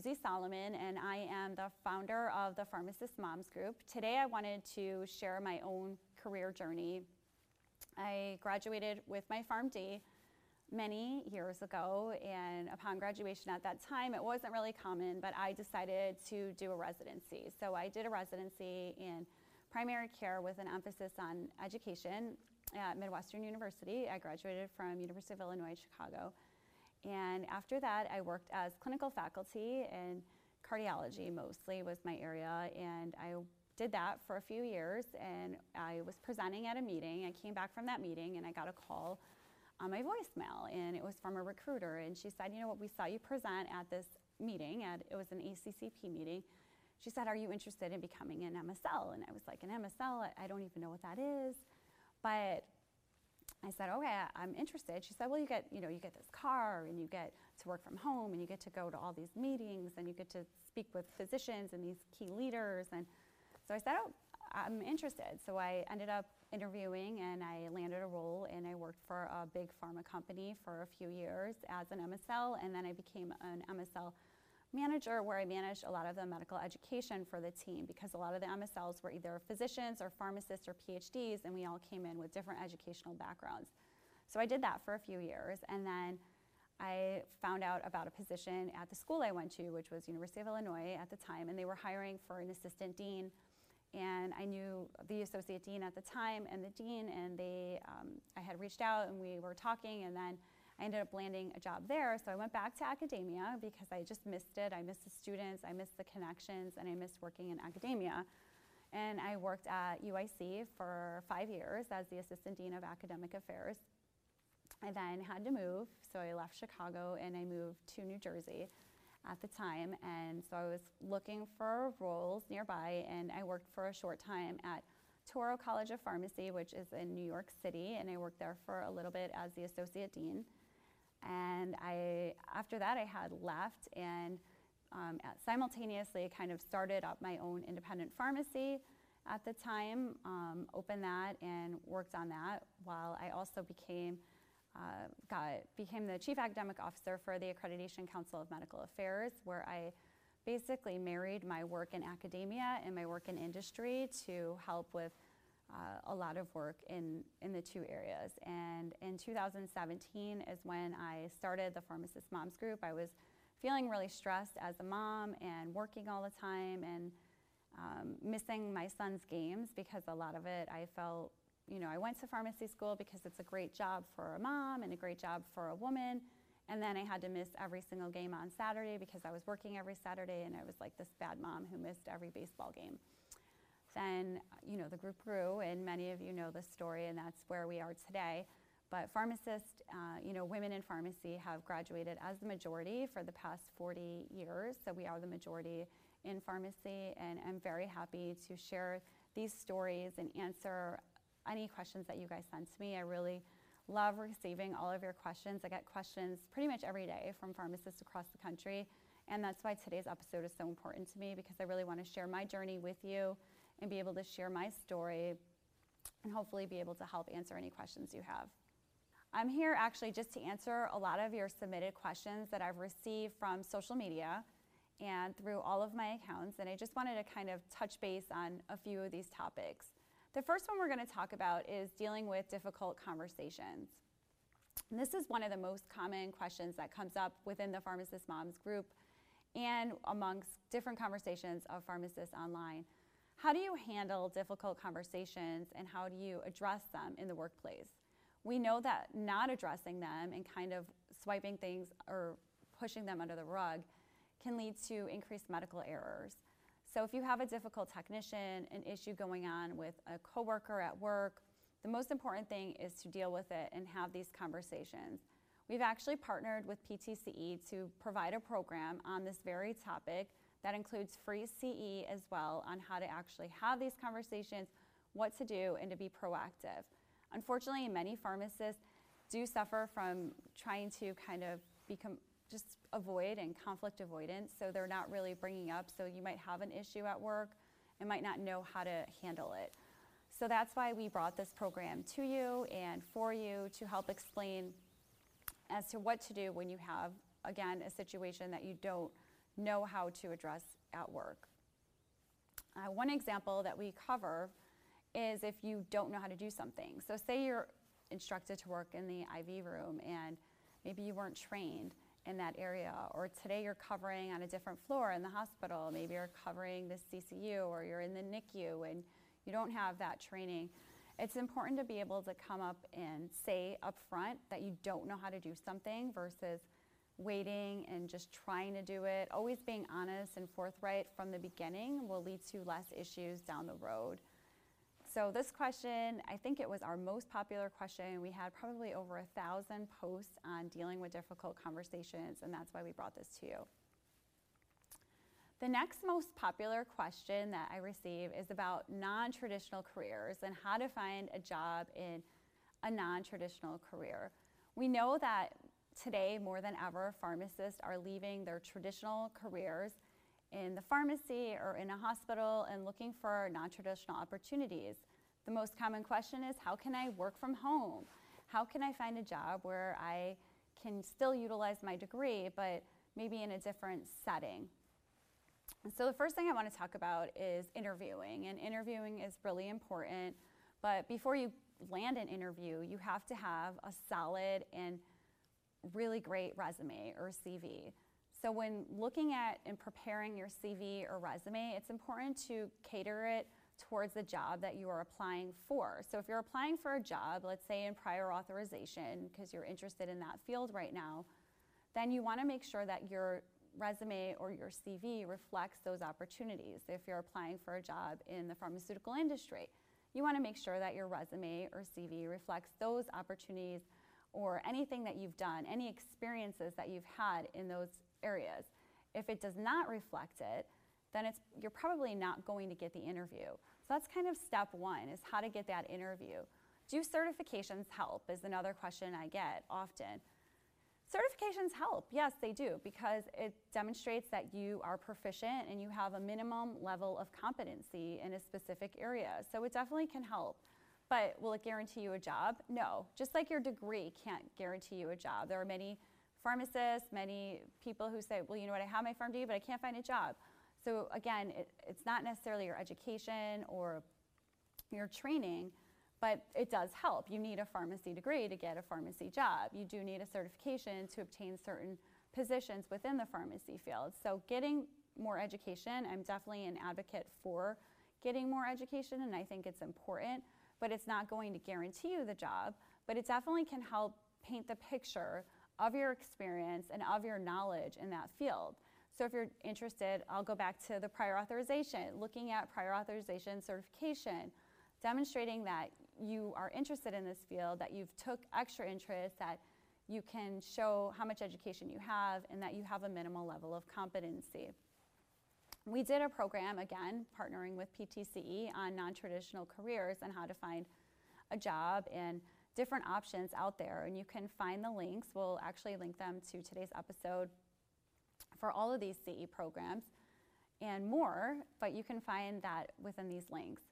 Susie Solomon, and I am the founder of the Pharmacist Moms Group. Today I wanted to share my own career journey. I graduated with my PharmD many years ago, and upon graduation at that time, it wasn't really common, but I decided to do a residency. So I did a residency in primary care with an emphasis on education at Midwestern University. I graduated from University of Illinois, Chicago. And after that, I worked as clinical faculty, and cardiology mostly was my area. And I did that for a few years, and I was presenting at a meeting. I came back from that meeting, and I got a call on my voicemail, and it was from a recruiter. And she said, you know what, we saw you present at this meeting, it was an ACCP meeting. She said, are you interested in becoming an MSL? And I was like, an MSL? I don't even know what that is. But I said, okay, I'm interested. She said, well, you get this car, and you get to work from home, and you get to go to all these meetings, and you get to speak with physicians and these key leaders. And so I said, oh, I'm interested. So I ended up interviewing, and I landed a role, and I worked for a big pharma company for a few years as an MSL, and then I became an MSL manager, where I managed a lot of the medical education for the team, because a lot of the MSLs were either physicians or pharmacists or PhDs, and we all came in with different educational backgrounds. So I did that for a few years, and then I found out about a position at the school I went to, which was University of Illinois at the time, and they were hiring for an assistant dean. And I knew the associate dean at the time and the dean, and I had reached out, and we were talking, and then I ended up landing a job there. So I went back to academia because I just missed it. I missed the students, I missed the connections, and I missed working in academia. And I worked at UIC for 5 years as the assistant dean of academic affairs. I then had to move, so I left Chicago and I moved to New Jersey at the time. And so I was looking for roles nearby, and I worked for a short time at Touro College of Pharmacy, which is in New York City, and I worked there for a little bit as the associate dean. And after that, I had left, and simultaneously kind of started up my own independent pharmacy at the time, opened that and worked on that, while I also became the chief academic officer for the Accreditation Council of Medical Affairs, where I basically married my work in academia and my work in industry to help with a lot of work in the two areas. And in 2017 is when I started the Pharmacist Moms Group. I was feeling really stressed as a mom and working all the time, and missing my son's games, because a lot of it I felt, I went to pharmacy school because it's a great job for a mom and a great job for a woman. And then I had to miss every single game on Saturday because I was working every Saturday, and I was like this bad mom who missed every baseball game. Then, the group grew, and many of you know the story, and that's where we are today. But pharmacists, women in pharmacy have graduated as the majority for the past 40 years. So we are the majority in pharmacy, and I'm very happy to share these stories and answer any questions that you guys send to me. I really love receiving all of your questions. I get questions pretty much every day from pharmacists across the country, and that's why today's episode is so important to me, because I really want to share my journey with you and be able to share my story and hopefully be able to help answer any questions you have. I'm here actually just to answer a lot of your submitted questions that I've received from social media and through all of my accounts, and I just wanted to kind of touch base on a few of these topics. The first one we're going to talk about is dealing with difficult conversations. And this is one of the most common questions that comes up within the Pharmacist Moms Group and amongst different conversations of pharmacists online. How do you handle difficult conversations, and how do you address them in the workplace? We know that not addressing them and kind of swiping things or pushing them under the rug can lead to increased medical errors. So if you have a difficult technician, an issue going on with a coworker at work, the most important thing is to deal with it and have these conversations. We've actually partnered with PTCE to provide a program on this very topic that includes free CE as well, on how to actually have these conversations, what to do, and to be proactive. Unfortunately, many pharmacists do suffer from trying to kind of just avoid and conflict avoidance, so they're not really bringing up. So you might have an issue at work and might not know how to handle it. So that's why we brought this program to you and for you to help explain as to what to do when you have, again, a situation that you don't know how to address at work. One example that we cover is if you don't know how to do something. So say you're instructed to work in the IV room and maybe you weren't trained in that area, or today you're covering on a different floor in the hospital, maybe you're covering the CCU or you're in the NICU and you don't have that training. It's important to be able to come up and say up front that you don't know how to do something versus waiting and just trying to do it. Always being honest and forthright from the beginning will lead to less issues down the road. So this question, I think it was our most popular question. We had probably over 1,000 posts on dealing with difficult conversations, and that's why we brought this to you. The next most popular question that I receive is about non-traditional careers and how to find a job in a non-traditional career. We know that today, more than ever, pharmacists are leaving their traditional careers in the pharmacy or in a hospital and looking for non-traditional opportunities. The most common question is, how can I work from home? How can I find a job where I can still utilize my degree, but maybe in a different setting? And so the first thing I want to talk about is interviewing, and interviewing is really important, but before you land an interview, you have to have a solid and really great resume or CV. So when looking at and preparing your CV or resume, it's important to cater it towards the job that you are applying for. So if you're applying for a job, let's say in prior authorization, because you're interested in that field right now, then you want to make sure that your resume or your CV reflects those opportunities. If you're applying for a job in the pharmaceutical industry, you want to make sure that your resume or CV reflects those opportunities or anything that you've done, any experiences that you've had in those areas. If it does not reflect it, then you're probably not going to get the interview. So that's kind of step one, is how to get that interview. Do certifications help is another question I get often. Certifications help, yes they do, because it demonstrates that you are proficient and you have a minimum level of competency in a specific area. So it definitely can help. But will it guarantee you a job? No. Just like your degree can't guarantee you a job. There are many pharmacists, many people who say, well, you know what, I have my PharmD, but I can't find a job. So again, it's not necessarily your education or your training, but it does help. You need a pharmacy degree to get a pharmacy job. You do need a certification to obtain certain positions within the pharmacy field. So getting more education, I'm definitely an advocate for getting more education, and I think it's important, but it's not going to guarantee you the job, but it definitely can help paint the picture of your experience and of your knowledge in that field. So if you're interested, I'll go back to the prior authorization, looking at prior authorization certification, demonstrating that you are interested in this field, that you've took extra interest, that you can show how much education you have, and that you have a minimal level of competency. We did a program, again, partnering with PTCE on non-traditional careers and how to find a job and different options out there. And you can find the links. We'll actually link them to today's episode for all of these CE programs and more, but you can find that within these links.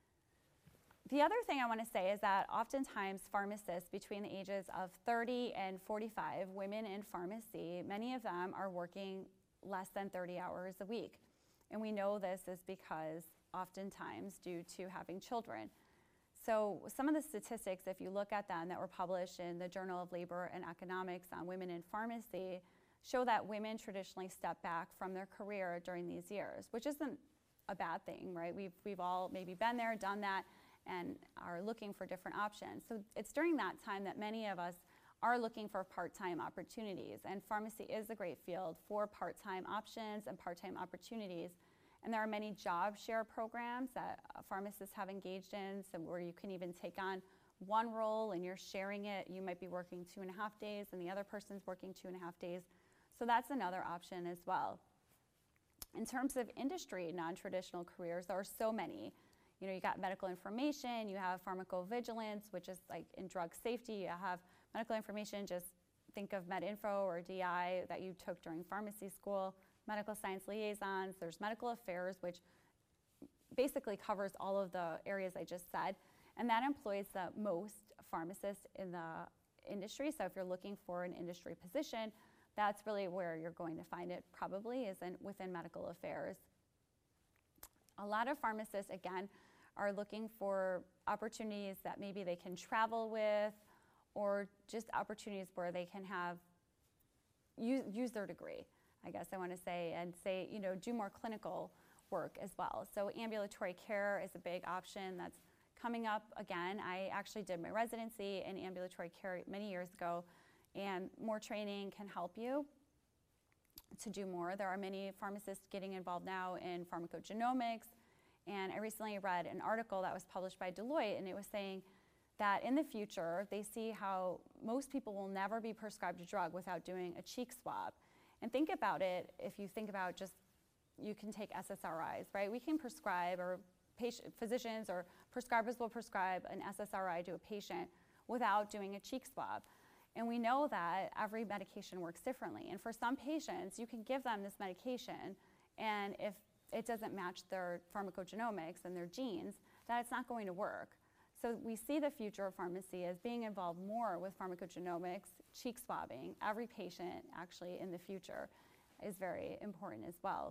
The other thing I want to say is that oftentimes pharmacists between the ages of 30 and 45, women in pharmacy, many of them are working less than 30 hours a week. And we know this is because oftentimes due to having children. So some of the statistics, if you look at them, that were published in the Journal of Labor and Economics on women in pharmacy, show that women traditionally step back from their career during these years, which isn't a bad thing, right? We've all maybe been there, done that, and are looking for different options. So it's during that time that many of us are looking for part-time opportunities, and pharmacy is a great field for part-time options and part-time opportunities. And there are many job share programs that pharmacists have engaged in, so where you can even take on one role and you're sharing it. You might be working 2.5 days and the other person's working 2.5 days. So that's another option as well. In terms of industry, non-traditional careers, there are so many. You know, you got medical information, you have pharmacovigilance, which is like in drug safety, you have medical information, just think of MedInfo or DI that you took during pharmacy school, medical science liaisons, there's medical affairs, which basically covers all of the areas I just said, and that employs the most pharmacists in the industry. So if you're looking for an industry position, that's really where you're going to find it probably is within medical affairs. A lot of pharmacists, again, are looking for opportunities that maybe they can travel with, or just opportunities where they can use their degree, I guess I want to say, and say, do more clinical work as well. So ambulatory care is a big option that's coming up again. I actually did my residency in ambulatory care many years ago, and more training can help you to do more. There are many pharmacists getting involved now in pharmacogenomics, and I recently read an article that was published by Deloitte, and it was saying that in the future, they see how most people will never be prescribed a drug without doing a cheek swab. And think about it, if you think about just, you can take SSRIs, right? We can prescribe, or physicians or prescribers will prescribe an SSRI to a patient without doing a cheek swab. And we know that every medication works differently. And for some patients, you can give them this medication, and if it doesn't match their pharmacogenomics and their genes, that it's not going to work. So we see the future of pharmacy as being involved more with pharmacogenomics, cheek swabbing. Every patient actually in the future is very important as well.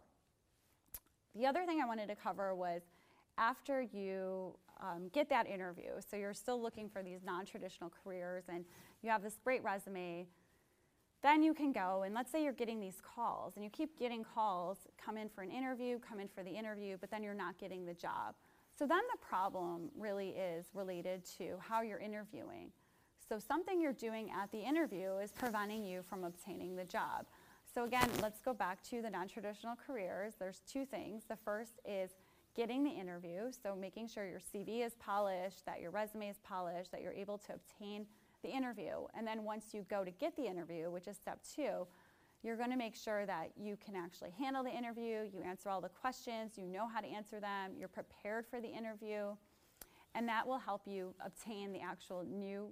The other thing I wanted to cover was after you get that interview, so you're still looking for these non-traditional careers and you have this great resume, then you can go, and let's say you're getting these calls and you keep getting calls, come in for an interview, come in for the interview, but then you're not getting the job. So then the problem really is related to how you're interviewing. So something you're doing at the interview is preventing you from obtaining the job. So again, let's go back to the non-traditional careers. There's two things. The first is getting the interview, so making sure your CV is polished, that your resume is polished, that you're able to obtain the interview. And then once you go to get the interview, which is step 2, you're going to make sure that you can actually handle the interview, you answer all the questions, you know how to answer them, you're prepared for the interview, and that will help you obtain the actual new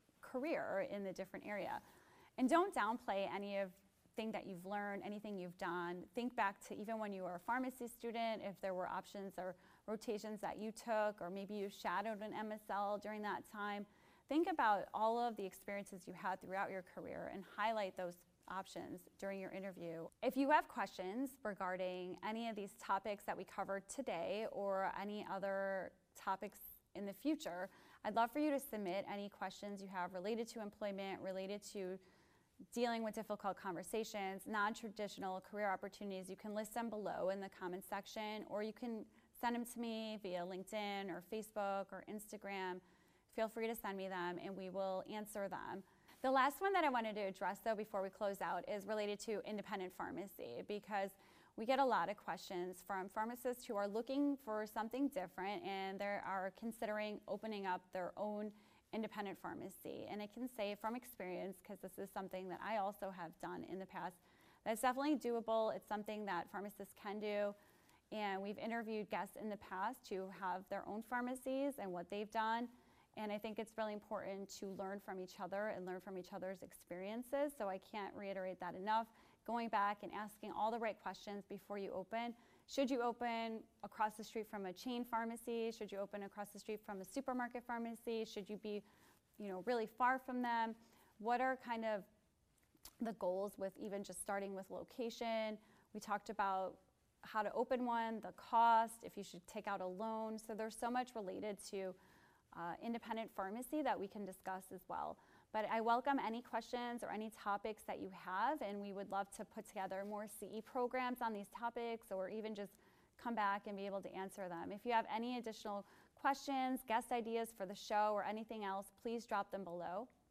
career in the different area. And don't downplay anything that you've learned, anything you've done. Think back to even when you were a pharmacy student, if there were options or rotations that you took, or maybe you shadowed an MSL during that time. Think about all of the experiences you had throughout your career and highlight those options during your interview. If you have questions regarding any of these topics that we covered today or any other topics in the future, I'd love for you to submit any questions you have related to employment, related to dealing with difficult conversations, non-traditional career opportunities. You can list them below in the comments section, or you can send them to me via LinkedIn or Facebook or Instagram. Feel free to send me them and we will answer them. The last one that I wanted to address, though, before we close out is related to independent pharmacy, because we get a lot of questions from pharmacists who are looking for something different and they are considering opening up their own independent pharmacy. And I can say from experience, because this is something that I also have done in the past, that's definitely doable. It's something that pharmacists can do. And we've interviewed guests in the past who have their own pharmacies and what they've done. And I think it's really important to learn from each other and learn from each other's experiences. So I can't reiterate that enough. Going back and asking all the right questions before you open. Should you open across the street from a chain pharmacy? Should you open across the street from a supermarket pharmacy? Should you be, really far from them? What are kind of the goals with even just starting with location? We talked about how to open one, the cost, if you should take out a loan. So there's so much related to independent pharmacy that we can discuss as well. But I welcome any questions or any topics that you have, and we would love to put together more CE programs on these topics, or even just come back and be able to answer them. If you have any additional questions, guest ideas for the show, or anything else, please drop them below.